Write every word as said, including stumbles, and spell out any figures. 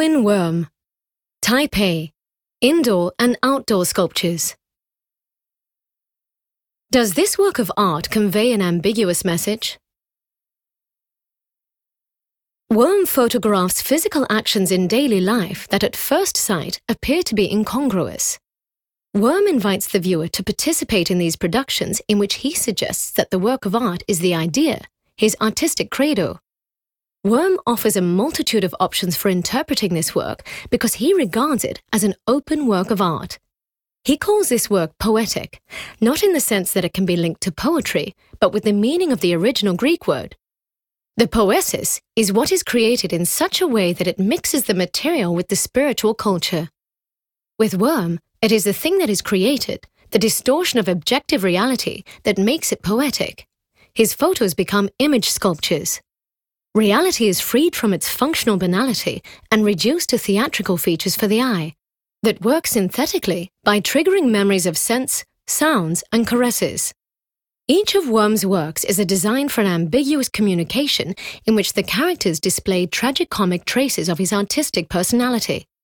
Erwin Wurm, Taipei, Indoor and Outdoor Sculptures. Does this work of art convey an ambiguous message? Wurm photographs physical actions in daily life that at first sight appear to be incongruous. Wurm invites the viewer to participate in these productions in which he suggests that the work of art is the idea, his artistic credo. Wurm offers a multitude of options for interpreting this work because he regards it as an open work of art. He calls this work poetic, not in the sense that it can be linked to poetry, but with the meaning of the original Greek word. The poesis is what is created in such a way that it mixes the material with the spiritual culture. With Wurm, it is the thing that is created, the distortion of objective reality, that makes it poetic. His photos become image sculptures. Reality is freed from its functional banality and reduced to theatrical features for the eye, that work synthetically by triggering memories of scents, sounds, and caresses. Each of Wurm's works is a design for an ambiguous communication in which the characters display tragicomic traces of his artistic personality.